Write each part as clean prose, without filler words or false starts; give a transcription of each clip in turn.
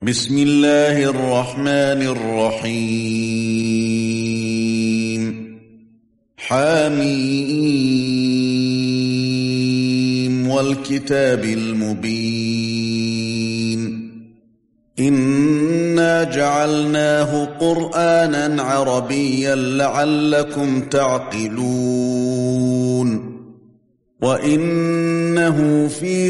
بسم الله الرحمن الرحيم حميم والكتاب المبين إنا جعلناه قرآنا عربيا لعلكم تعقلون وإنه في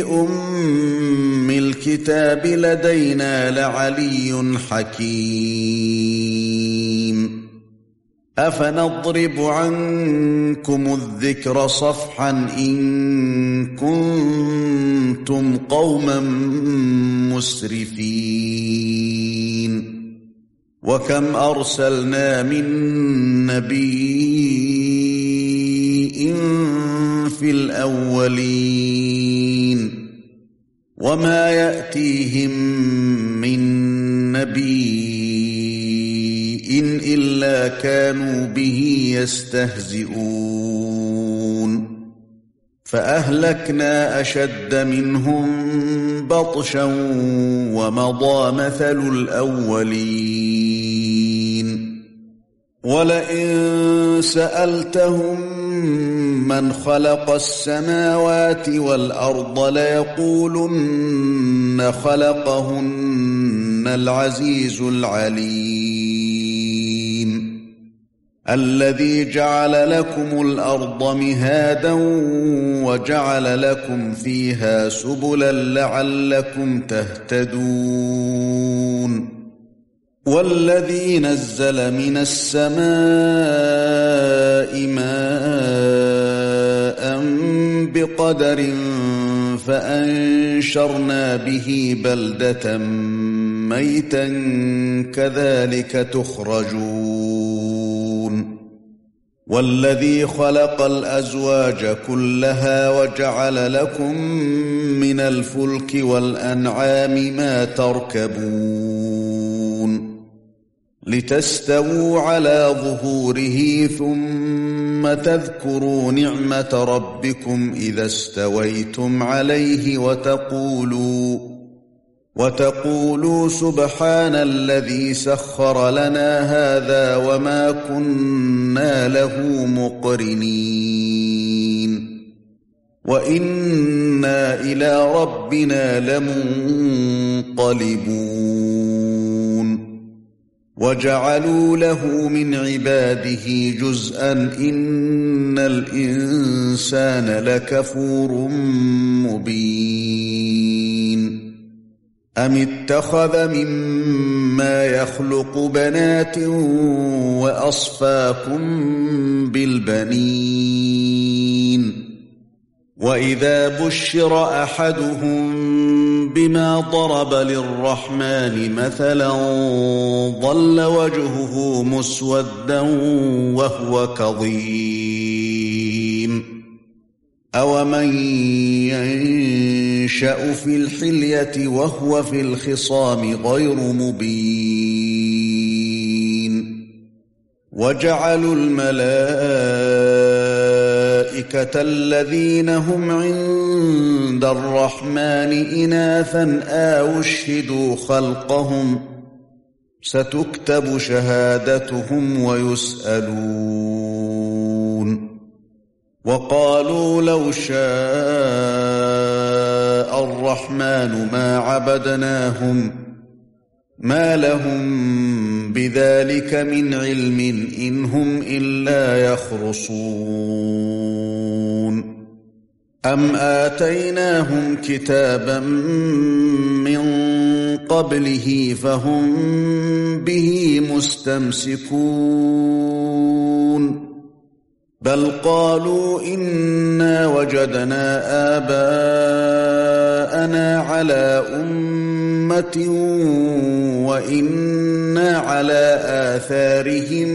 الكتاب لدينا لعلي حكيم أفنضرب عنكم الذكر صفحا إن كنتم قوما مسرفين وكم أرسلنا من نبي في الأولين وما يأتيهم من نبي إلا كانوا به يستهزئون فأهلكنا أشد منهم بطشا ومضى مثل الأولين ولئن سألتهم من خلق السماوات والأرض ليقولن خلقهن العزيز العليم الذي جعل لكم الأرض مهادا وجعل لكم فيها سبلا لعلكم تهتدون والذي نزل من السماء ماء بقدر فأنشرنا به بلدة ميتا كذلك تخرجون والذي خلق الأزواج كلها وجعل لكم من الفلك والأنعام ما تركبون لتستووا علىظهوره ثم تذكروا نعمة ربكم إذا استويتم عليه وتقولوا سبحان الذي سخر لنا هذا وما كنا له مقرنين وإنا إلى ربنا لمنقلبون وجعلوا له من عباده جزءا إن الإنسان لكفور مبين أم اتخذ مما يخلق بنات وأصفاكم بالبنين وإذا بشر أحدهم بما ضرب للرحمن مثلا ظل وجهه مسودا وهو كظيم أومن ينشأ في الحلية وهو في الخصام غير مبين وجعلوا الملائكة الذين هم عند الرحمن إناثا أشهدوا خلقهم ستكتب شهادتهم ويسألون وقالوا لو شاء الرحمن ما عبدناهم ما لهم بذلك من علم إن هم إلا يخرصون أم آتيناهم كتابا من قبله فهم به مستمسكون بل قالوا إنا وجدنا آباءنا على أمة وإنا على آثارهم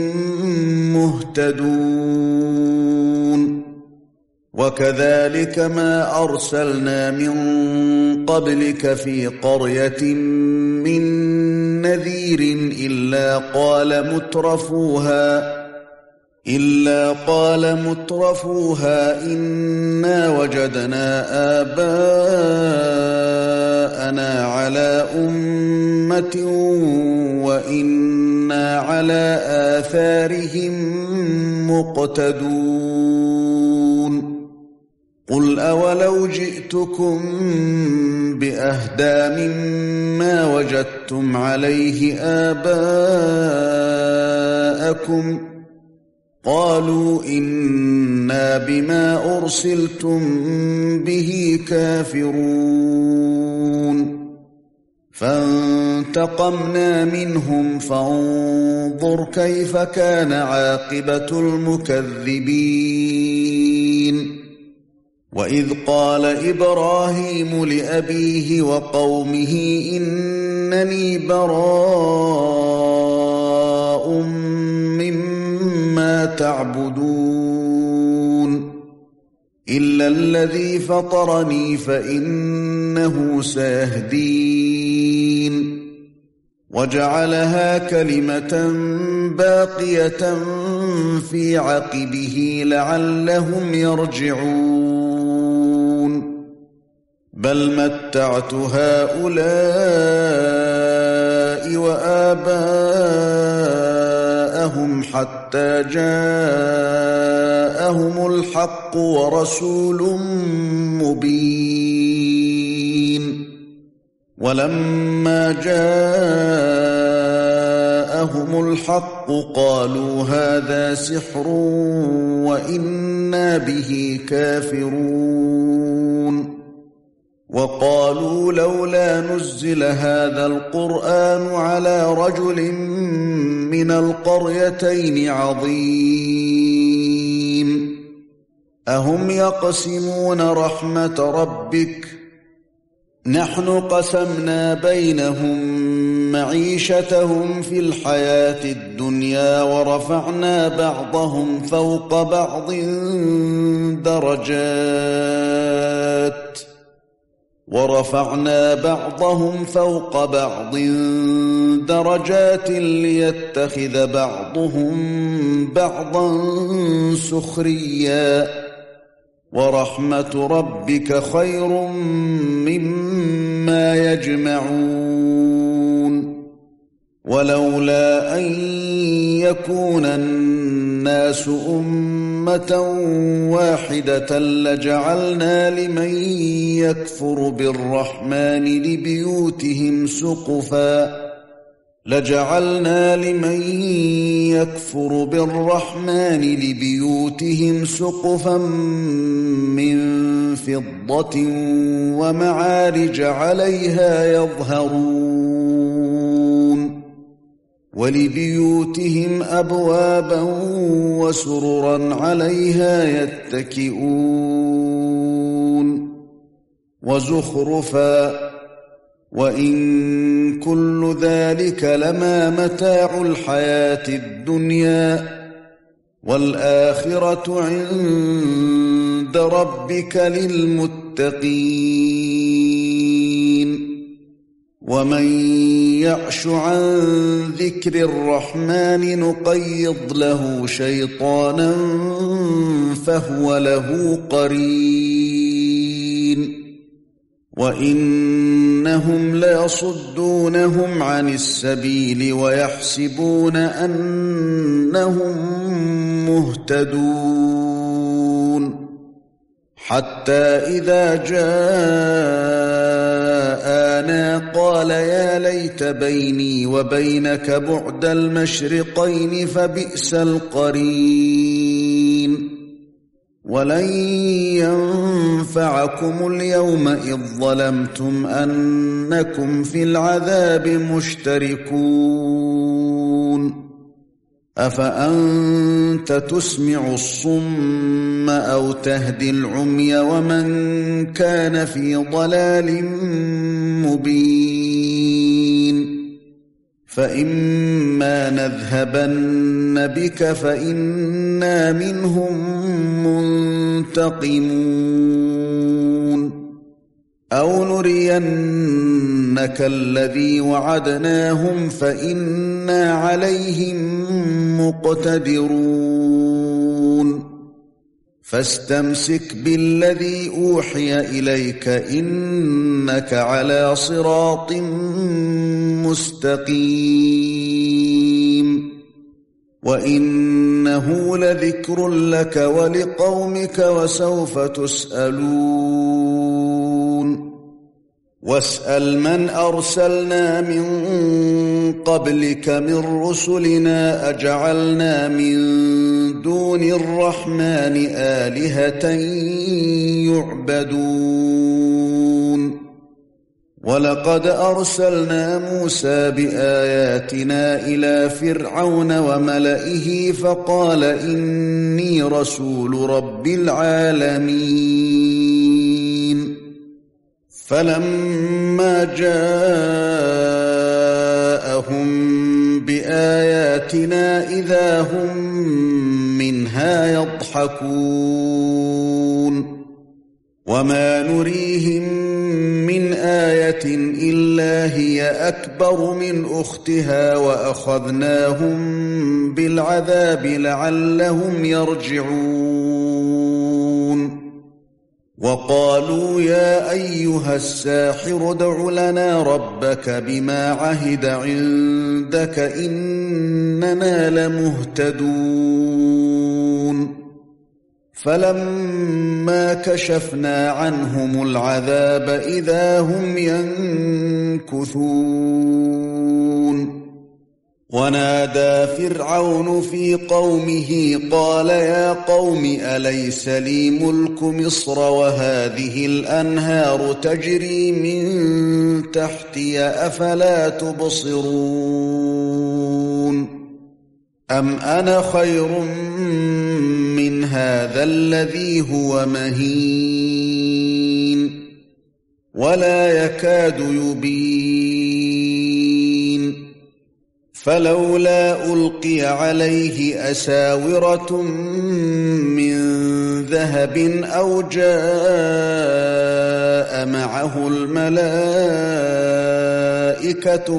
مهتدون وكذلك ما أرسلنا من قبلك في قرية من نذير إلا قال مترفوها إنا وجدنا آباءنا أنا على أمة وإنا على آثارهم مقتدون قل أولو جئتكم بأهدى مما وجدتم عليه آباءكم قالوا إنا بما أرسلتم به كافرون فانتقمنا منهم فانظر كيف كان عاقبة المكذبين وإذ قال إبراهيم لأبيه وقومه إنني براء مما تعبدون إلا الذي فطرني فإنه سيهدين وجعلها كلمة باقية في عقبه لعلهم يرجعون بل متعت هؤلاء وآباءهم حتى جاءهم الحق ورسول مبين ولما جاءهم الحق قالوا هذا سحر وإنا به كافرون وقالوا لولا نزل هذا القرآن على رجل من القريتين عظيم أهم يقسمون رحمة ربك نحن قسمنا بينهم معيشتهم في الحياة الدنيا ورفعنا بعضهم فوق بعض درجات ليتخذ بعضهم بعضا سخريا ورحمة ربك خير مما يجمعون ولولا أن يكون الناس أمة واحدة لجعلنا لمن يكفر بالرحمن لبيوتهم سقفا من فضة ومعارج عليها يظهرون ولبيوتهم أبوابا وسررا عليها يتكئون وزخرفا وإن كل ذلك لما متاع الحياة الدنيا والآخرة عند ربك للمتقين ومن يعش عن ذكر الرحمن نقيض له شيطانا فهو له قرين وإنهم ليصدونهم عن السبيل ويحسبون أنهم مهتدون حتى إذا جاءنا قال يا ليت بيني وبينك بعد المشرقين فبئس القرين ولن ينفعكم اليوم إذ ظلمتم أنكم في العذاب مشتركون أفأنت تسمع الصم أو تهدي العمي ومن كان في ضلال مبين فإما نذهبن بك فإنا منهم منتقمون أو نرينك الذي وعدناهم فإنا عليهم مقتدرون فاستمسك بالذي أوحي إليك إنك على صراط مستقيم وإنه لذكر لك ولقومك وسوف تسألون واسأل من أرسلنا من قبلك من رسلنا أجعلنا من دون الرحمن آلهة يعبدون ولقد أرسلنا موسى بآياتنا إلى فرعون وملئه فقال إني رسول رب العالمين فلما جاءهم بآياتنا إذا هم منها يضحكون وما نريهم من آية إلا هي أكبر من أختها وأخذناهم بالعذاب لعلهم يرجعون وقالوا يا أيها الساحر ادع لنا ربك بما عهد عندك إننا لمهتدون فلما كشفنا عنهم العذاب إذا هم ينكثون ونادى فرعون في قومه قال يا قوم أليس لي ملك مصر وهذه الأنهار تجري من تحتي أفلا تبصرون أم أنا خير من هذا الذي هو مهين ولا يكاد يبين فلولا ألقي عليه أساورة من ذهب أو جاء معه الملائكة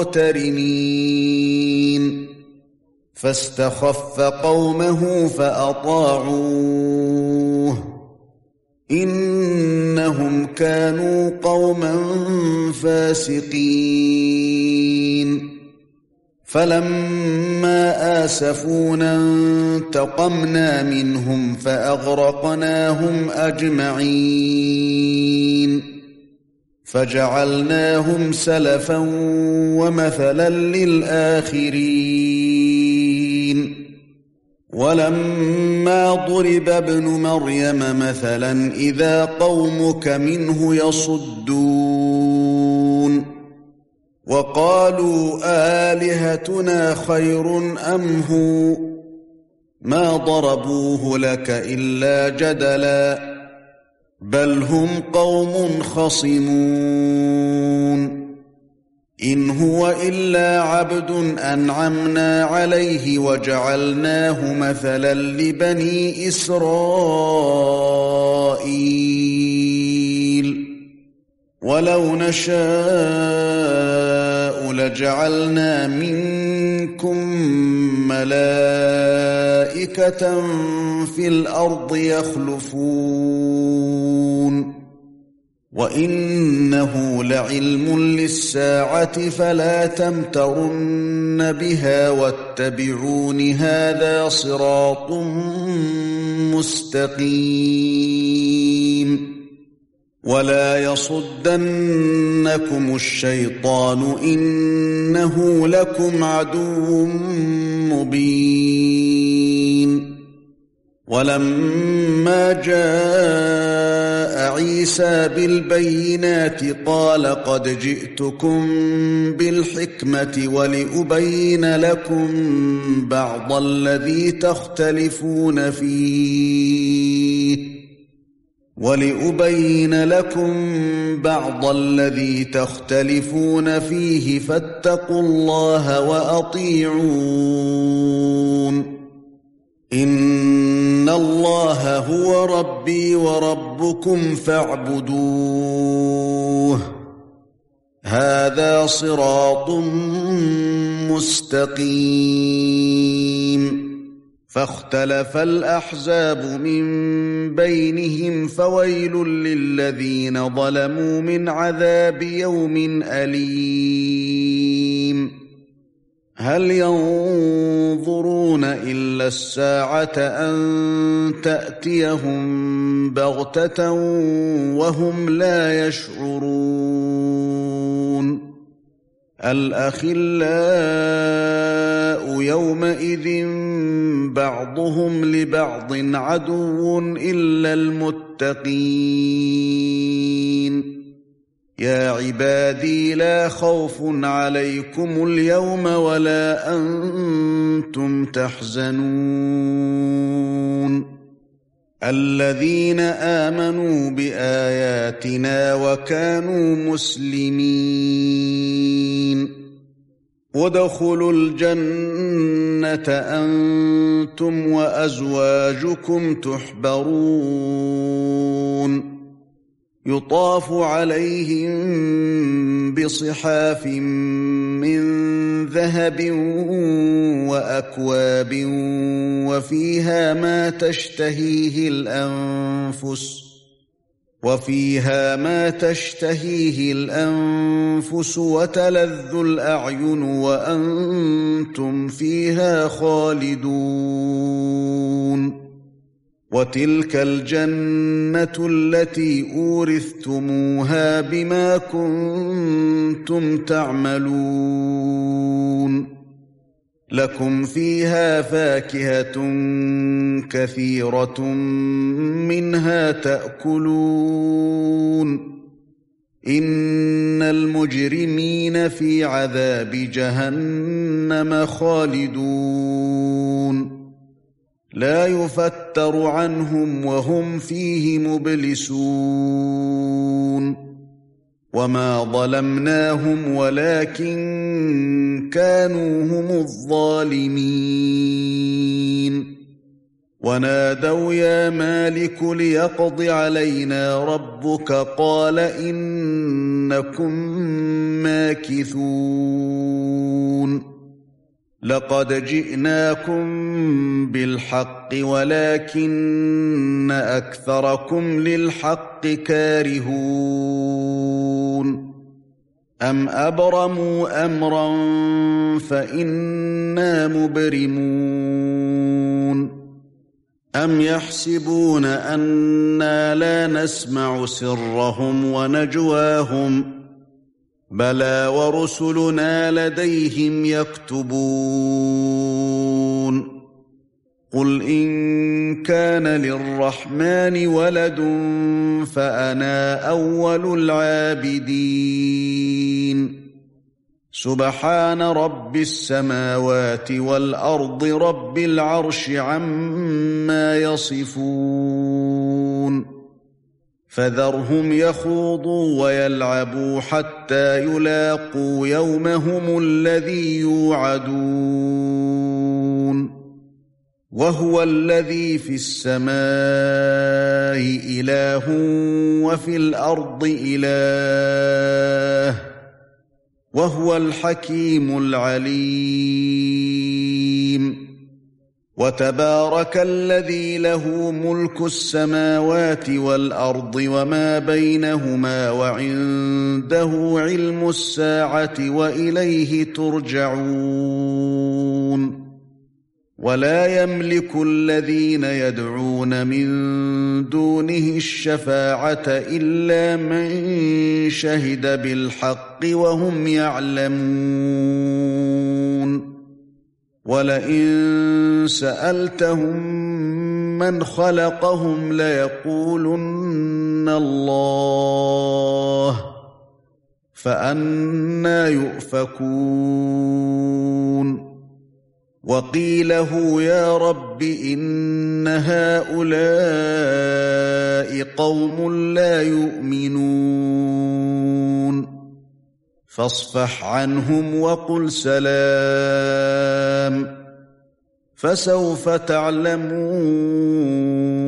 مقترنين فاستخف قومه فأطاعوه إنهم كانوا قوما فاسقين فلما آسفونا انتقمنا منهم فأغرقناهم أجمعين فجعلناهم سلفا ومثلا للآخرين ولما ضرب ابن مريم مثلا إذا قومك منه يصدون وقالوا آلهتنا خير أم هو ما ضربوه لك إلا جدلا بل هم قوم خصمون إن هو إلا عبد أنعمنا عليه وجعلناه مثلا لبني إسرائيل ولو نشاء لجعلنا منكم ملائكة في الأرض يخلفون وإنه لعلم للساعة فلا تمترن بها واتبعون هذا صراط مستقيم ولا يصدنكم الشيطان إنه لكم عدو مبين ولما جاء عيسى بالبينات قال قد جئتكم بالحكمة ولأبين لكم بعض الذي تختلفون فيه فاتقوا الله وأطيعون إن الله هو ربي وربكم فاعبدوه هذا صراط مستقيم فاختلف الأحزاب من بينهم فويل للذين ظلموا من عذاب يوم أليم هل ينظرون إلا الساعة أن تأتيهم بغتة وهم لا يشعرون الأخلاء يومئذ بعضهم لبعض عدو إلا المتقين يا عبادي لا خوف عليكم اليوم ولا أنتم تحزنون الذين آمنوا بآياتنا وكانوا مسلمين وادخلوا الجنة أنتم وأزواجكم تحبرون يطاف عليهم بصحاف من ذهب وأكواب وفيها ما تشتهيه الأنفس وتلذ الأعين وأنتم فيها خالدون وتلك الجنة التي أورثتموها بما كنتم تعملون لكم فيها فاكهة كثيرة منها تأكلون إن المجرمين في عذاب جهنم خالدون لا يفتر عنهم وهم فيه مبلسون وما ظلمناهم ولكن كانوا هم الظالمين ونادوا يا مالك ليقض علينا ربك قال إنكم ماكثون لقد جئناكم بالحق ولكن أكثركم للحق كارهون أم أبرموا أمرا فإنا مبرمون أم يحسبون أنا لا نسمع سرهم ونجواهم بلى ورسلنا لديهم يكتبون قل إن كان للرحمن ولد فأنا أول العابدين سبحان رب السماوات والأرض رب العرش عما يصفون فذرهم يخوضوا ويلعبوا حتى يلاقوا يومهم الذي يوعدون وهو الذي في السماء إله وفي الأرض إله وهو الحكيم العليم وتبارك الذي له ملك السماوات والأرض وما بينهما وعنده علم الساعة وإليه ترجعون ولا يملك الذين يدعون من دونه الشفاعة إلا من شهد بالحق وهم يعلمون ولئن سألتهم من خلقهم ليقولن الله فأنى يؤفكون وقيله يا رب إن هؤلاء قوم لا يؤمنون فاصفح عنهم وقل سلام فسوف تعلمون